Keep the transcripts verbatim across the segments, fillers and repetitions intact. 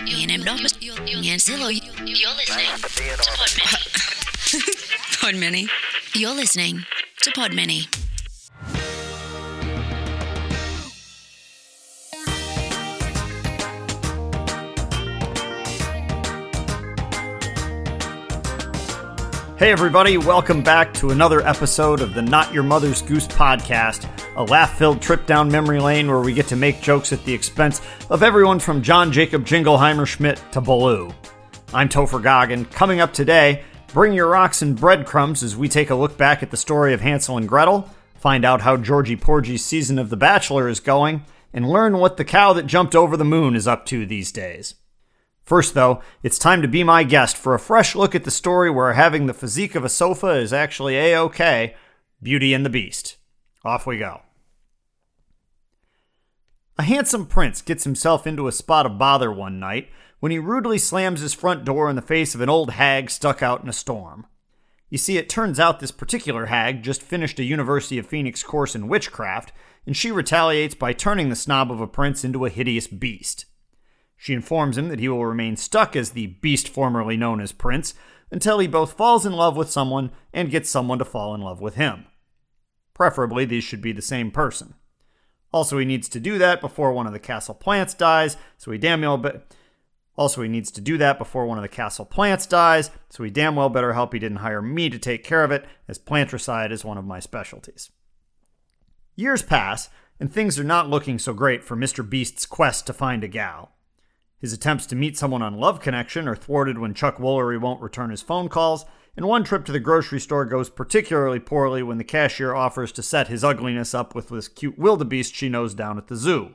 Ian M. Douglas, Ian Zillow. You're listening to Podmini. Podmini. You're listening to Podmini. Hey everybody, welcome back to another episode of the Not Your Mother's Goose podcast, a laugh-filled trip down memory lane where we get to make jokes at the expense of everyone from John Jacob Jingleheimer Schmidt to Baloo. I'm Topher Goggin. Coming up today, bring your rocks and breadcrumbs as we take a look back at the story of Hansel and Gretel, find out how Georgie Porgy's season of The Bachelor is going, and learn what the cow that jumped over the moon is up to these days. First, though, it's time to be my guest for a fresh look at the story where having the physique of a sofa is actually A-OK, Beauty and the Beast. Off we go. A handsome prince gets himself into a spot of bother one night when he rudely slams his front door in the face of an old hag stuck out in a storm. You see, it turns out this particular hag just finished a University of Phoenix course in witchcraft, and she retaliates by turning the snob of a prince into a hideous beast. She informs him that he will remain stuck as the beast formerly known as Prince until he both falls in love with someone and gets someone to fall in love with him. Preferably, these should be the same person. Also, he needs to do that before one of the castle plants dies, so he damn well be- Also, he needs to do that before one of the castle plants dies, so he damn well better hope he didn't hire me to take care of it, as plantricide is one of my specialties. Years pass, and things are not looking so great for Mister Beast's quest to find a gal. His attempts to meet someone on Love Connection are thwarted when Chuck Woolery won't return his phone calls, and one trip to the grocery store goes particularly poorly when the cashier offers to set his ugliness up with this cute wildebeest she knows down at the zoo.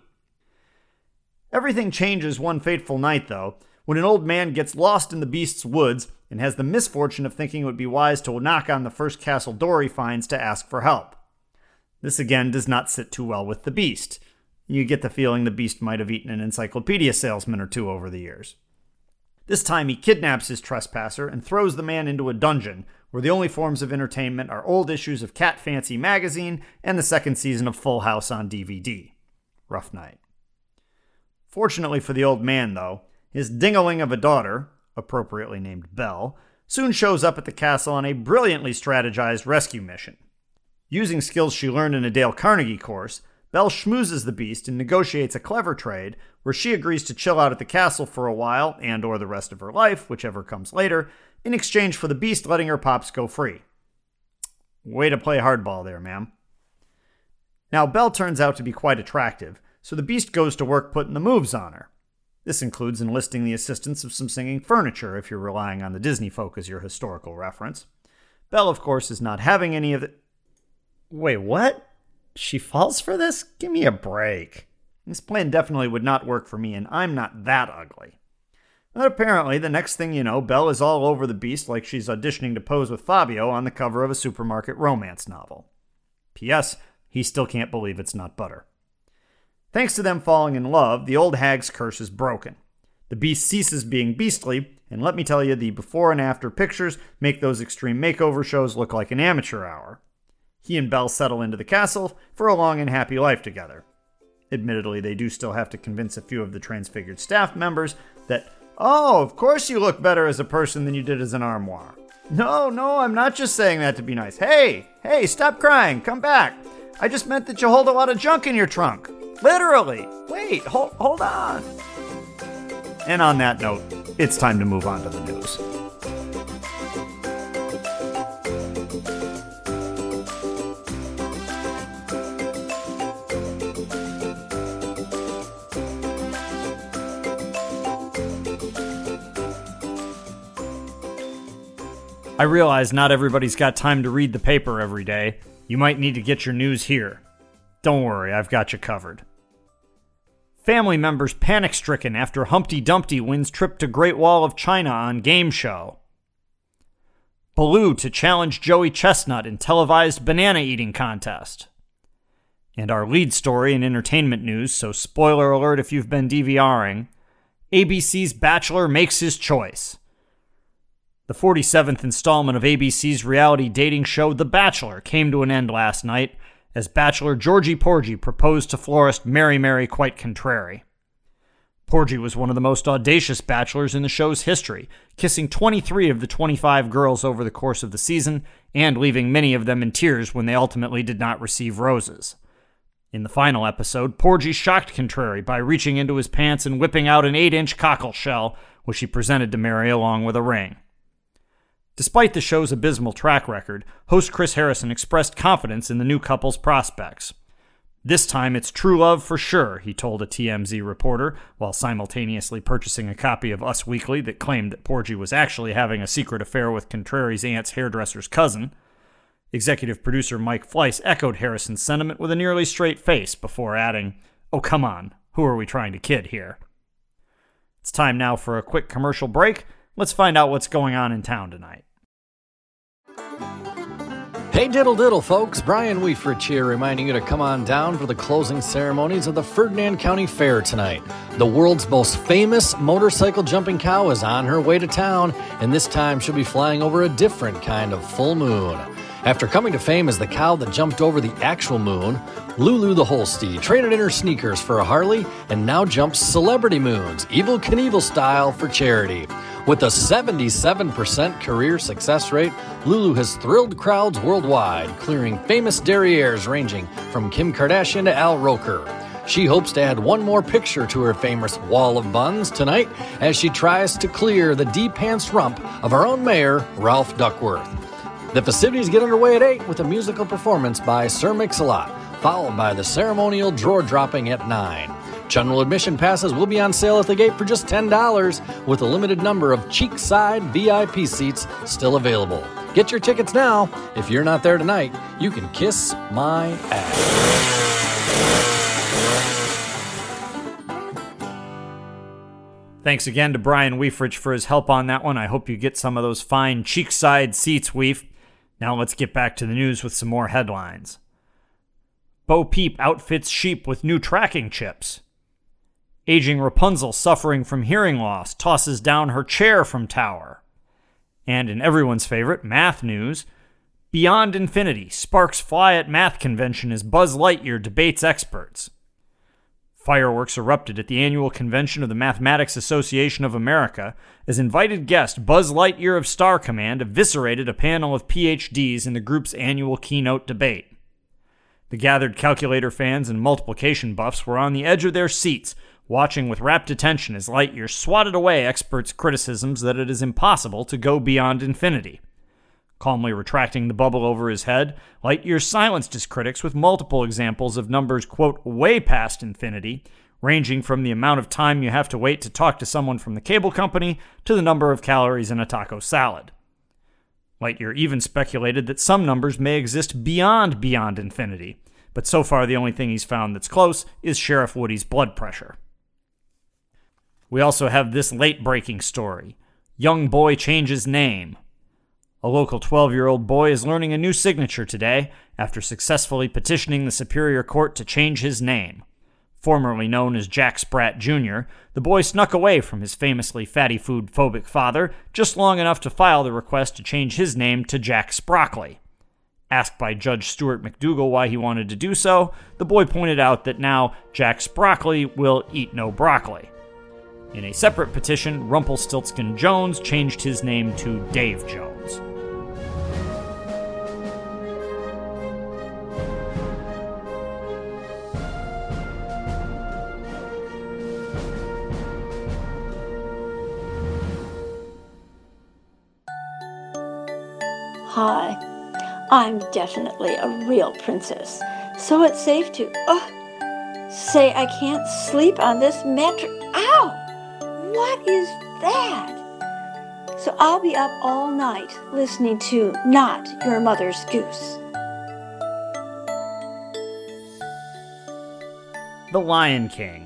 Everything changes one fateful night, though, when an old man gets lost in the beast's woods and has the misfortune of thinking it would be wise to knock on the first castle door he finds to ask for help. This again does not sit too well with the beast. You get the feeling the beast might have eaten an encyclopedia salesman or two over the years. This time he kidnaps his trespasser and throws the man into a dungeon, where the only forms of entertainment are old issues of Cat Fancy magazine and the second season of Full House on D V D. Rough night. Fortunately for the old man, though, his dingaling of a daughter, appropriately named Belle, soon shows up at the castle on a brilliantly strategized rescue mission. Using skills she learned in a Dale Carnegie course, Belle schmoozes the beast and negotiates a clever trade where she agrees to chill out at the castle for a while and or the rest of her life, whichever comes later, in exchange for the beast letting her pops go free. Way to play hardball there, ma'am. Now, Belle turns out to be quite attractive, so the beast goes to work putting the moves on her. This includes enlisting the assistance of some singing furniture if you're relying on the Disney folk as your historical reference. Belle, of course, is not having any of the... Wait, what? She falls for this? Give me a break. This plan definitely would not work for me, and I'm not that ugly. But apparently, the next thing you know, Belle is all over the beast like she's auditioning to pose with Fabio on the cover of a supermarket romance novel. P S. He still can't believe it's not butter. Thanks to them falling in love, the old hag's curse is broken. The beast ceases being beastly, and let me tell you, the before and after pictures make those extreme makeover shows look like an amateur hour. He and Belle settle into the castle for a long and happy life together. Admittedly, they do still have to convince a few of the transfigured staff members that, oh, of course you look better as a person than you did as an armoire. No, no, I'm not just saying that to be nice. Hey, hey, stop crying, come back. I just meant that you hold a lot of junk in your trunk. Literally. Wait, hold, hold on. And on that note, it's time to move on to the news. I realize not everybody's got time to read the paper every day. You might need to get your news here. Don't worry, I've got you covered. Family members panic-stricken after Humpty Dumpty wins trip to Great Wall of China on game show. Baloo to challenge Joey Chestnut in televised banana eating contest. And our lead story in entertainment news, so spoiler alert if you've been DVRing, A B C's Bachelor makes his choice. The forty-seventh installment of A B C's reality dating show The Bachelor came to an end last night as Bachelor Georgie Porgy proposed to florist Mary Mary Quite Contrary. Porgy was one of the most audacious bachelors in the show's history, kissing twenty-three of the twenty-five girls over the course of the season, and leaving many of them in tears when they ultimately did not receive roses. In the final episode, Porgy shocked Contrary by reaching into his pants and whipping out an eight-inch cockle shell, which he presented to Mary along with a ring. Despite the show's abysmal track record, host Chris Harrison expressed confidence in the new couple's prospects. "This time it's true love for sure," he told a T M Z reporter, while simultaneously purchasing a copy of Us Weekly that claimed that Porgy was actually having a secret affair with Contrary's aunt's hairdresser's cousin. Executive producer Mike Fleiss echoed Harrison's sentiment with a nearly straight face before adding, "Oh, come on, who are we trying to kid here?" It's time now for a quick commercial break. Let's find out what's going on in town tonight. Hey diddle diddle folks, Brian Weefrich here reminding you to come on down for the closing ceremonies of the Ferdinand County Fair tonight. The world's most famous motorcycle jumping cow is on her way to town, and this time she'll be flying over a different kind of full moon. After coming to fame as the cow that jumped over the actual moon, Lulu the Holstein traded in her sneakers for a Harley and now jumps celebrity moons, Evel Knievel style, for charity. With a seventy-seven percent career success rate, Lulu has thrilled crowds worldwide, clearing famous derrieres ranging from Kim Kardashian to Al Roker. She hopes to add one more picture to her famous wall of buns tonight as she tries to clear the D-pants rump of our own mayor, Ralph Duckworth. The festivities get underway at eight with a musical performance by Sir Mix-a-Lot, followed by the ceremonial drawer dropping at nine. General admission passes will be on sale at the gate for just ten dollars, with a limited number of cheek-side V I P seats still available. Get your tickets now. If you're not there tonight, you can kiss my ass. Thanks again to Brian Weefrich for his help on that one. I hope you get some of those fine cheek-side seats, Weef. Now let's get back to the news with some more headlines. Bo Peep outfits sheep with new tracking chips. Aging Rapunzel suffering from hearing loss tosses down her chair from tower. And in everyone's favorite math news, Beyond Infinity, sparks fly at math convention as Buzz Lightyear debates experts. Fireworks erupted at the annual convention of the Mathematics Association of America as invited guest Buzz Lightyear of Star Command eviscerated a panel of P H Ds in the group's annual keynote debate. The gathered calculator fans and multiplication buffs were on the edge of their seats, watching with rapt attention as Lightyear swatted away experts' criticisms that it is impossible to go beyond infinity. Calmly retracting the bubble over his head, Lightyear silenced his critics with multiple examples of numbers, quote, way past infinity, ranging from the amount of time you have to wait to talk to someone from the cable company to the number of calories in a taco salad. Lightyear even speculated that some numbers may exist beyond beyond infinity, but so far the only thing he's found that's close is Sheriff Woody's blood pressure. We also have this late-breaking story. Young boy changes name. A local twelve-year-old boy is learning a new signature today after successfully petitioning the Superior Court to change his name. Formerly known as Jack Spratt Junior, the boy snuck away from his famously fatty food-phobic father just long enough to file the request to change his name to Jack Sprockly. Asked by Judge Stuart McDougal why he wanted to do so, the boy pointed out that now Jack Sprockly will eat no broccoli. In a separate petition, Rumpelstiltskin Jones changed his name to Dave Jones. Hi, I'm definitely a real princess, so it's safe to uh, say I can't sleep on this mattress. Ow! What is that? So I'll be up all night listening to Not Your Mother's Goose. The Lion King.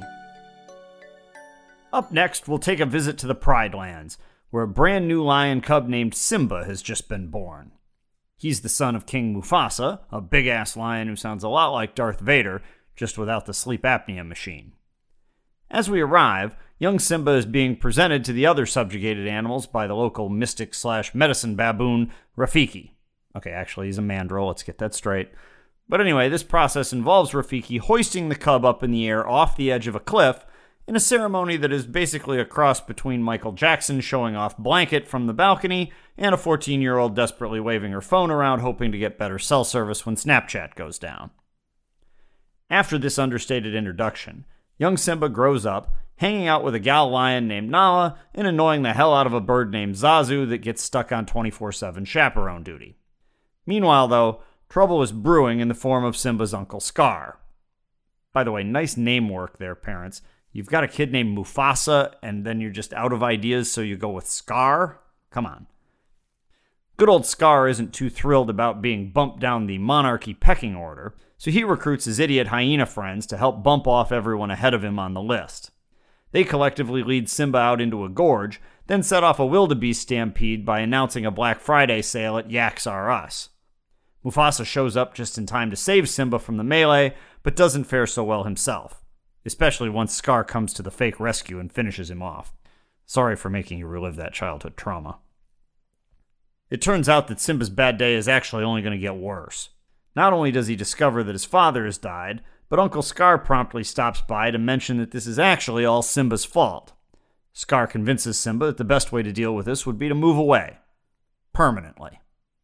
Up next, we'll take a visit to the Pride Lands, where a brand new lion cub named Simba has just been born. He's the son of King Mufasa, a big-ass lion who sounds a lot like Darth Vader, just without the sleep apnea machine. As we arrive, young Simba is being presented to the other subjugated animals by the local mystic slash medicine baboon, Rafiki. Okay, actually, he's a mandrill, let's get that straight. But anyway, this process involves Rafiki hoisting the cub up in the air off the edge of a cliff in a ceremony that is basically a cross between Michael Jackson showing off Blanket from the balcony and a fourteen-year-old desperately waving her phone around hoping to get better cell service when Snapchat goes down. After this understated introduction, young Simba grows up, hanging out with a gal lion named Nala and annoying the hell out of a bird named Zazu that gets stuck on twenty-four seven chaperone duty. Meanwhile, though, trouble is brewing in the form of Simba's uncle Scar. By the way, nice name work there, parents. You've got a kid named Mufasa, and then you're just out of ideas, so you go with Scar? Come on. Good old Scar isn't too thrilled about being bumped down the monarchy pecking order, so he recruits his idiot hyena friends to help bump off everyone ahead of him on the list. They collectively lead Simba out into a gorge, then set off a wildebeest stampede by announcing a Black Friday sale at Yaks R Us. Mufasa shows up just in time to save Simba from the melee, but doesn't fare so well himself, especially once Scar comes to the fake rescue and finishes him off. Sorry for making you relive that childhood trauma. It turns out that Simba's bad day is actually only going to get worse. Not only does he discover that his father has died, but Uncle Scar promptly stops by to mention that this is actually all Simba's fault. Scar convinces Simba that the best way to deal with this would be to move away. Permanently.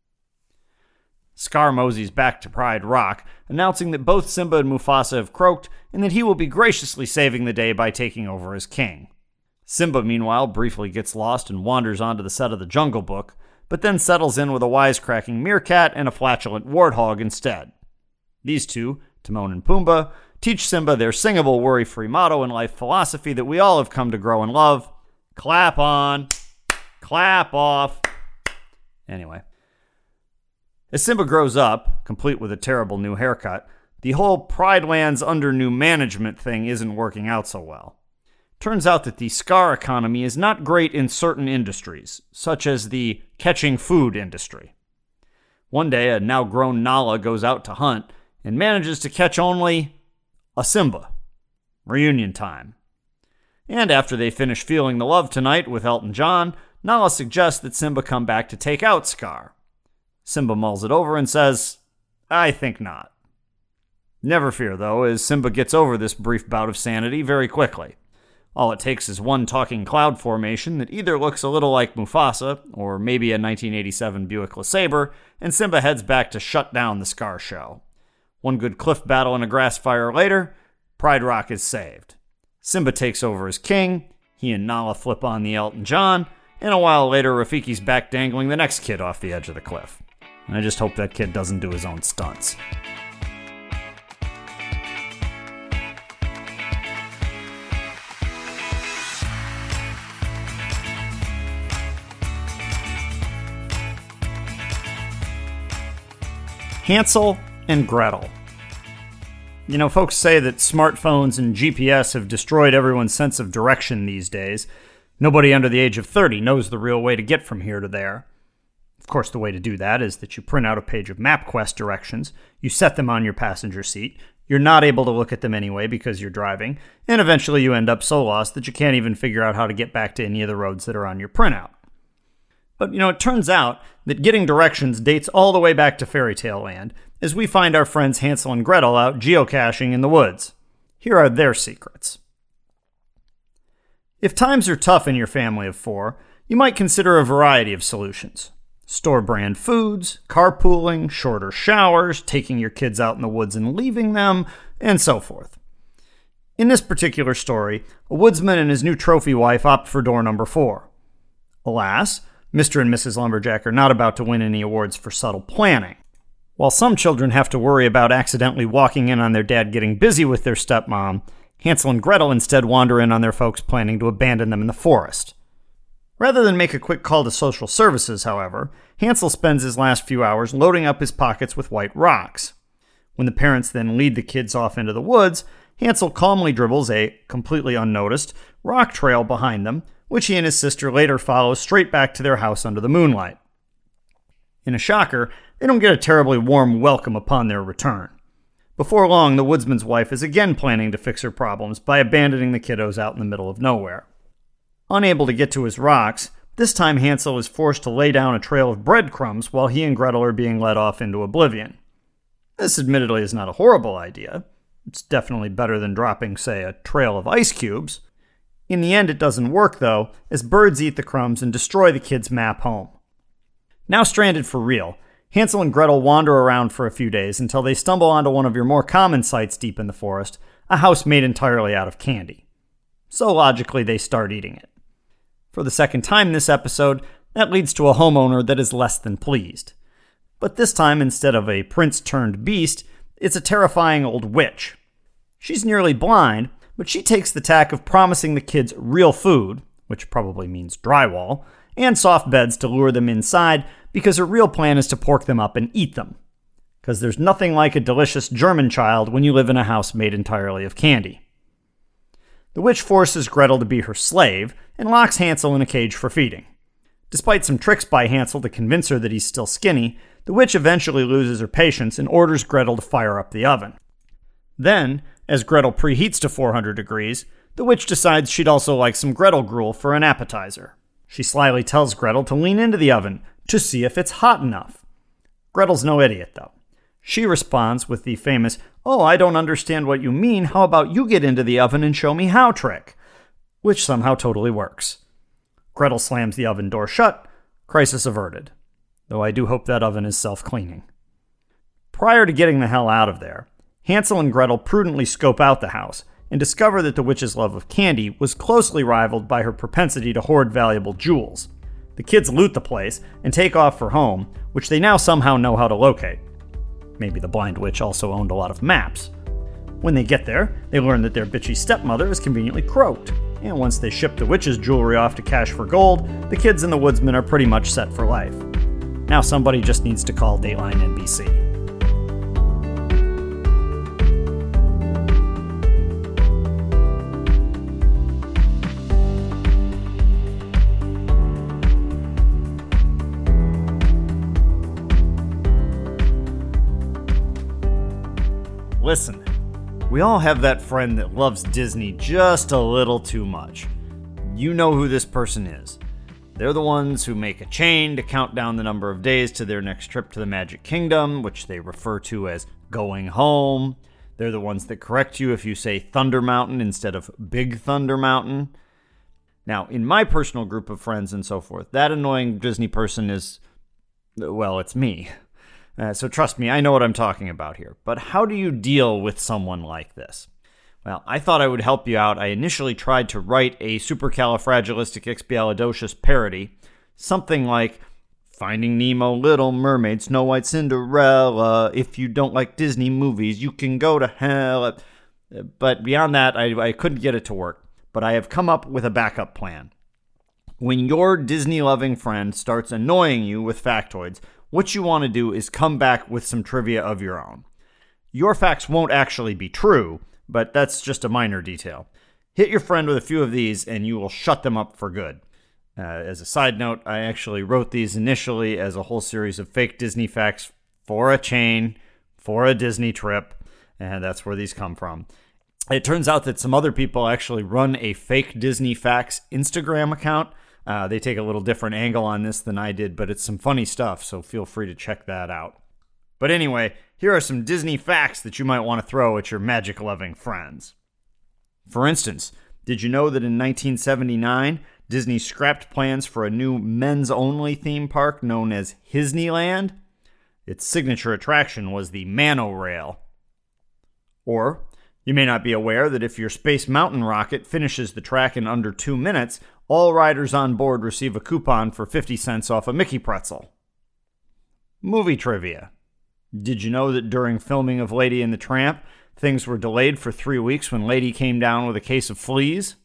Scar moseys back to Pride Rock, announcing that both Simba and Mufasa have croaked and that he will be graciously saving the day by taking over as king. Simba, meanwhile, briefly gets lost and wanders onto the set of The Jungle Book, but then settles in with a wisecracking meerkat and a flatulent warthog instead. These two, Timon and Pumbaa, teach Simba their singable worry-free motto and life philosophy that we all have come to grow and love. Clap on. Clap off. Anyway. As Simba grows up, complete with a terrible new haircut, the whole Pride Lands under new management thing isn't working out so well. Turns out that the Scar economy is not great in certain industries, such as the catching food industry. One day, a now-grown Nala goes out to hunt and manages to catch only a Simba. Reunion time. And after they finish feeling the love tonight with Elton John, Nala suggests that Simba come back to take out Scar. Simba mulls it over and says, I think not. Never fear, though, as Simba gets over this brief bout of sanity very quickly. All it takes is one talking cloud formation that either looks a little like Mufasa, or maybe a nineteen eighty-seven Buick LeSabre, and Simba heads back to shut down the Scar show. One good cliff battle and a grass fire later, Pride Rock is saved. Simba takes over as king, he and Nala flip on the Elton John, and a while later Rafiki's back dangling the next kid off the edge of the cliff. And I just hope that kid doesn't do his own stunts. Hansel and Gretel. You know, folks say that smartphones and G P S have destroyed everyone's sense of direction these days. Nobody under the age of thirty knows the real way to get from here to there. Of course, the way to do that is that you print out a page of MapQuest directions, you set them on your passenger seat, you're not able to look at them anyway because you're driving, and eventually you end up so lost that you can't even figure out how to get back to any of the roads that are on your printout. But, you know, it turns out that getting directions dates all the way back to fairy tale land, as we find our friends Hansel and Gretel out geocaching in the woods. Here are their secrets. If times are tough in your family of four, you might consider a variety of solutions. Store-brand foods, carpooling, shorter showers, taking your kids out in the woods and leaving them, and so forth. In this particular story, a woodsman and his new trophy wife opt for door number four. Alas, Mister and Missus Lumberjack are not about to win any awards for subtle planning. While some children have to worry about accidentally walking in on their dad getting busy with their stepmom, Hansel and Gretel instead wander in on their folks planning to abandon them in the forest. Rather than make a quick call to social services, however, Hansel spends his last few hours loading up his pockets with white rocks. When the parents then lead the kids off into the woods, Hansel calmly dribbles a, completely unnoticed, rock trail behind them, which he and his sister later follow straight back to their house under the moonlight. In a shocker, they don't get a terribly warm welcome upon their return. Before long, the woodsman's wife is again planning to fix her problems by abandoning the kiddos out in the middle of nowhere. Unable to get to his rocks, this time Hansel is forced to lay down a trail of breadcrumbs while he and Gretel are being led off into oblivion. This admittedly is not a horrible idea. It's definitely better than dropping, say, a trail of ice cubes. In the end, it doesn't work, though, as birds eat the crumbs and destroy the kids' map home. Now stranded for real, Hansel and Gretel wander around for a few days until they stumble onto one of your more common sights deep in the forest, a house made entirely out of candy. So logically, they start eating it. For the second time this episode, that leads to a homeowner that is less than pleased. But this time, instead of a prince-turned-beast, it's a terrifying old witch. She's nearly blind, but she takes the tack of promising the kids real food, which probably means drywall, and soft beds to lure them inside, because her real plan is to pork them up and eat them. Because there's nothing like a delicious German child when you live in a house made entirely of candy. The witch forces Gretel to be her slave, and locks Hansel in a cage for feeding. Despite some tricks by Hansel to convince her that he's still skinny, the witch eventually loses her patience and orders Gretel to fire up the oven. Then, as Gretel preheats to four hundred degrees, the witch decides she'd also like some Gretel gruel for an appetizer. She slyly tells Gretel to lean into the oven to see if it's hot enough. Gretel's no idiot, though. She responds with the famous, "Oh, I don't understand what you mean, how about you get into the oven and show me how" trick, which somehow totally works. Gretel slams the oven door shut, crisis averted. Though I do hope that oven is self-cleaning. Prior to getting the hell out of there, Hansel and Gretel prudently scope out the house and discover that the witch's love of candy was closely rivaled by her propensity to hoard valuable jewels. The kids loot the place and take off for home, which they now somehow know how to locate. Maybe the blind witch also owned a lot of maps. When they get there, they learn that their bitchy stepmother is conveniently croaked, and once they ship the witch's jewelry off to cash for gold, the kids and the woodsman are pretty much set for life. Now somebody just needs to call Dateline N B C. Listen, we all have that friend that loves Disney just a little too much. You know who this person is. They're the ones who make a chain to count down the number of days to their next trip to the Magic Kingdom, which they refer to as going home. They're the ones that correct you if you say Thunder Mountain instead of Big Thunder Mountain. Now, in my personal group of friends and so forth, that annoying Disney person is, well, it's me. Uh, so trust me, I know what I'm talking about here. But how do you deal with someone like this? Well, I thought I would help you out. I initially tried to write a supercalifragilisticexpialidocious parody, something like Finding Nemo, Little Mermaid, Snow White, Cinderella. If you don't like Disney movies, you can go to hell. But beyond that, I, I couldn't get it to work. But I have come up with a backup plan. When your Disney-loving friend starts annoying you with factoids, what you want to do is come back with some trivia of your own. Your facts won't actually be true, but that's just a minor detail. Hit your friend with a few of these and you will shut them up for good. Uh, as a side note, I actually wrote these initially as a whole series of fake Disney facts for a chain, for a Disney trip, and that's where these come from. It turns out that some other people actually run a fake Disney facts Instagram account. Uh, they take a little different angle on this than I did, but it's some funny stuff, so feel free to check that out. But anyway, here are some Disney facts that you might want to throw at your magic-loving friends. For instance, did you know that in nineteen seventy-nine, Disney scrapped plans for a new men's-only theme park known as Hisneyland? Its signature attraction was the Mano-Rail. Or, you may not be aware that if your Space Mountain rocket finishes the track in under two minutes, all riders on board receive a coupon for fifty cents off a Mickey pretzel. Movie trivia. Did you know that during filming of Lady and the Tramp, things were delayed for three weeks when Lady came down with a case of fleas?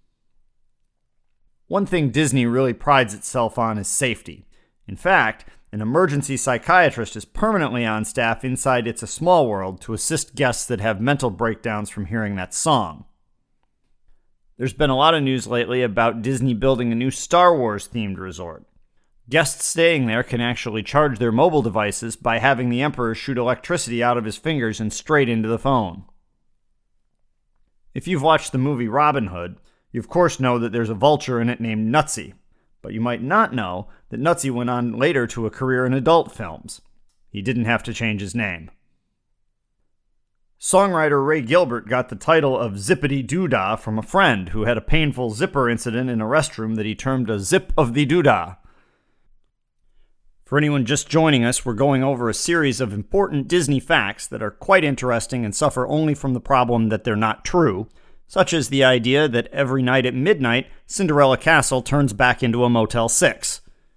One thing Disney really prides itself on is safety. In fact, an emergency psychiatrist is permanently on staff inside It's a Small World to assist guests that have mental breakdowns from hearing that song. There's been a lot of news lately about Disney building a new Star Wars-themed resort. Guests staying there can actually charge their mobile devices by having the Emperor shoot electricity out of his fingers and straight into the phone. If you've watched the movie Robin Hood, you of course know that there's a vulture in it named Nutsy, but you might not know that Nutsy went on later to a career in adult films. He didn't have to change his name. Songwriter Ray Gilbert got the title of Zippity Doodah from a friend who had a painful zipper incident in a restroom that he termed a zip of the doodah. For anyone just joining us, we're going over a series of important Disney facts that are quite interesting and suffer only from the problem that they're not true, such as the idea that every night at midnight, Cinderella Castle turns back into a Motel six.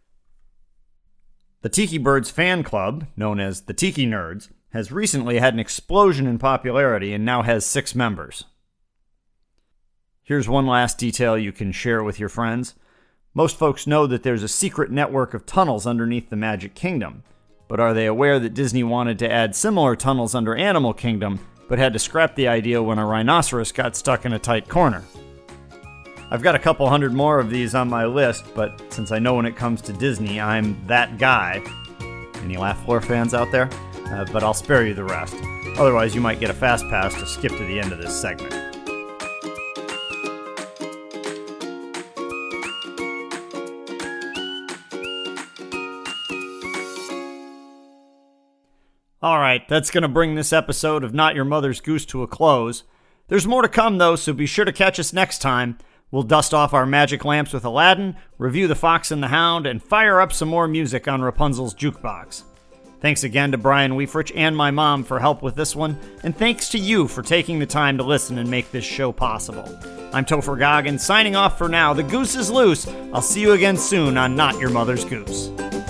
The Tiki Birds fan club, known as the Tiki Nerds, has recently had an explosion in popularity and now has six members. Here's one last detail you can share with your friends. Most folks know that there's a secret network of tunnels underneath the Magic Kingdom, but are they aware that Disney wanted to add similar tunnels under Animal Kingdom, but had to scrap the idea when a rhinoceros got stuck in a tight corner? I've got a couple hundred more of these on my list, but since I know when it comes to Disney, I'm that guy. Any Laugh Floor fans out there? Uh, but I'll spare you the rest. Otherwise, you might get a fast pass to skip to the end of this segment. All right, that's going to bring this episode of Not Your Mother's Goose to a close. There's more to come, though, so be sure to catch us next time. We'll dust off our magic lamps with Aladdin, review The Fox and the Hound, and fire up some more music on Rapunzel's Jukebox. Thanks again to Brian Weifrich and my mom for help with this one, and thanks to you for taking the time to listen and make this show possible. I'm Topher Goggin, signing off for now. The goose is loose. I'll see you again soon on Not Your Mother's Goose.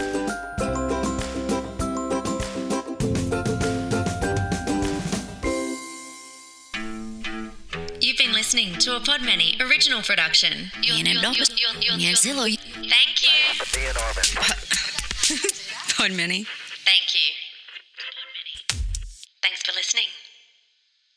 You've been listening to a Podmany original production. You're, you're, you're, you're, you're, you're, Thank you. Podmany. Thank you.